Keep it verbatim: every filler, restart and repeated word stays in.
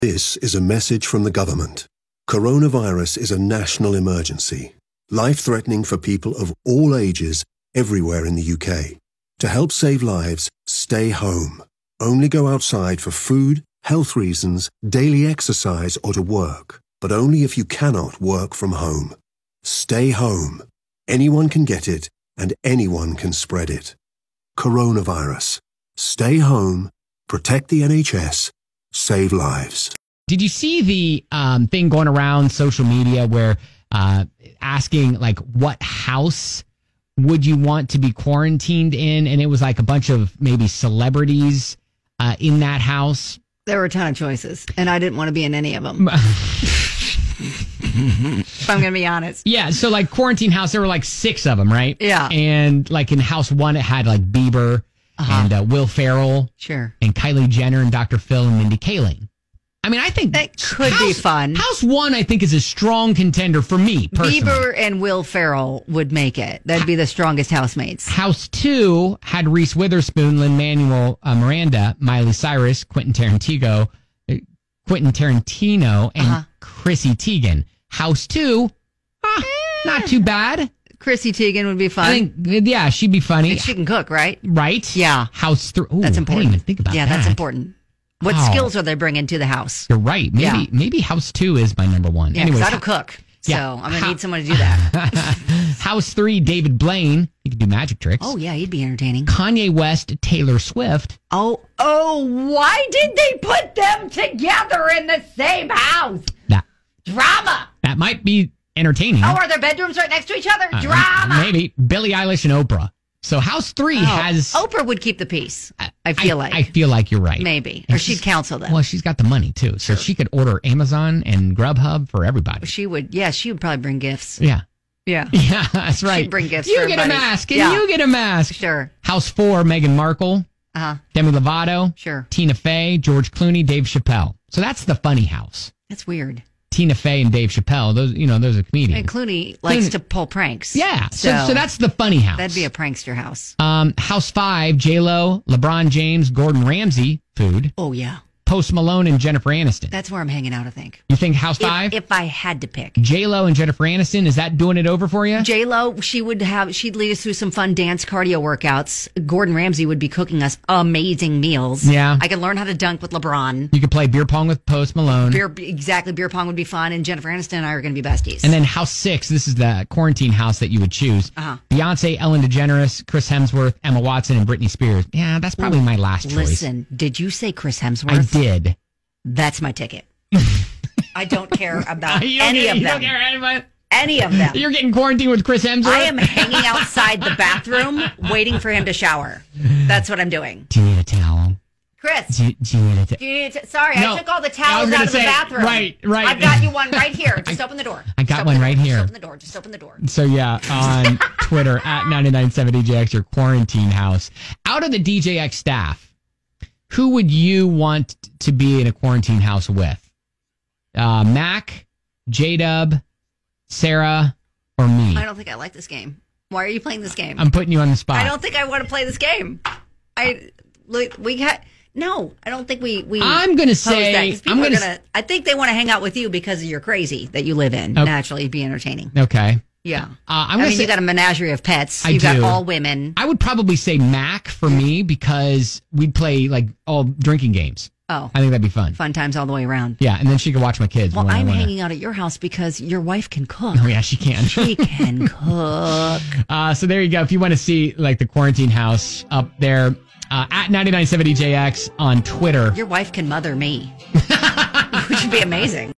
This is a message from the government. Coronavirus is a national emergency, life-threatening for people of all ages everywhere in the U K. To help save lives, stay home. Only go outside for food, health reasons, daily exercise, or to work, but only if you cannot work from home. Stay home. Anyone can get it, and anyone can spread it. Coronavirus. Stay home, protect the N H S, save lives. Did you see the um, thing going around social media where uh, asking, like, what house would you want to be quarantined in? And it was like a bunch of maybe celebrities uh, in that house. There were a ton of choices, and I didn't want to be in any of them. If I'm going to be honest. Yeah, so like quarantine house, there were like six of them, right? Yeah. And like in house one, it had like Bieber uh-huh. and uh, Will Ferrell. Sure. And Kylie Jenner and Doctor Phil and Mindy Kaling. I mean, I think that could house, be fun. House one, I think, is a strong contender for me, personally. Bieber and Will Ferrell would make it. That'd be the strongest housemates. House two had Reese Witherspoon, Lin-Manuel uh, Miranda, Miley Cyrus, Quentin Tarantino, uh, Quentin Tarantino, and uh-huh. Chrissy Teigen. House two, ah, not too bad. Chrissy Teigen would be fun. I think, yeah, she'd be funny. And she can cook, right? Right? Yeah. House three. That's important. I didn't even think about yeah, that. Yeah, that's important. What wow. skills are they bringing to the house? You're right. Maybe yeah. maybe house two is my number one. Yeah, Anyways, I don't cook, so yeah. I'm going to need someone to do that. House three, David Blaine. He could do magic tricks. Oh, yeah, he'd be entertaining. Kanye West, Taylor Swift. Oh, oh, why did they put them together in the same house? That, Drama. That might be entertaining. Oh, are their bedrooms right next to each other? Uh, Drama. Maybe. Billie Eilish and Oprah. So House three oh, has... Oprah would keep the peace, I feel I, like. I feel like you're right. Maybe. And or she'd counsel them. Well, she's got the money, too. So sure. she could order Amazon and Grubhub for everybody. She would. Yeah, she would probably bring gifts. Yeah. Yeah. Yeah, that's right. She'd bring gifts You for get everybody. a mask, and yeah. you get a mask. Sure. House four, Meghan Markle. Uh-huh. Demi Lovato. Sure. Tina Fey, George Clooney, Dave Chappelle. So that's the funny house. That's weird. Tina Fey and Dave Chappelle, those you know, those are comedians. And Clooney likes Clooney. to pull pranks. Yeah, so, so so that's the funny house. That'd be a prankster house. Um, house five, J-Lo, LeBron James, Gordon Ramsay, food. Oh, yeah. Post Malone and Jennifer Aniston. That's where I'm hanging out, I think. You think house five? If, if I had to pick. J-Lo and Jennifer Aniston, is that doing it over for you? J-Lo, she would have, she'd lead us through some fun dance cardio workouts. Gordon Ramsay would be cooking us amazing meals. Yeah. I could learn how to dunk with LeBron. You could play beer pong with Post Malone. Beer, exactly. Beer pong would be fun. And Jennifer Aniston and I are going to be besties. And then house six, this is the quarantine house that you would choose. Uh-huh. Beyonce, Ellen DeGeneres, Chris Hemsworth, Emma Watson, and Britney Spears. Yeah, that's probably my last choice. Listen, did you say Chris Hemsworth? I did. That's my ticket. I don't care about you don't any care, of you them. Don't care anybody? Any of them. You're getting quarantined with Chris Hemsworth? I am hanging outside the bathroom waiting for him to shower. That's what I'm doing. Do you need a towel? Chris. Do, do you need a towel? Do you need to, sorry, no, I took all the towels out of say, the bathroom. Right, right. I've got you one right here. Just open the door. I got Just one open right door. here. Just open the door. Just open the door. So yeah, on Twitter, at ninety-nine seven D J X, your quarantine house. Out of the D J X staff, who would you want to be in a quarantine house with? Uh, Mac, J-Dub, Sarah, or me? I don't think I like this game. Why are you playing this game? I'm putting you on the spot. I don't think I want to play this game. I look, we got no. I don't think we. we I'm going to say. That, I'm going to. I think they want to hang out with you because of your crazy that you live in. Okay. Naturally, it'd be entertaining. Okay. Yeah. Uh, I'm I gonna mean, say, you got a menagerie of pets. I You got do. all women. I would probably say Mac for me because we'd play like all drinking games. Oh. I think that'd be fun. Fun times all the way around. Yeah, and then she could watch my kids. Well, when I'm I wanna... hanging out at your house because your wife can cook. Oh, yeah, she can. She can cook. Uh, so there you go. If you want to see like the quarantine house up there, uh, at ninety-nine seven D J X on Twitter. Your wife can mother me. Which would be amazing.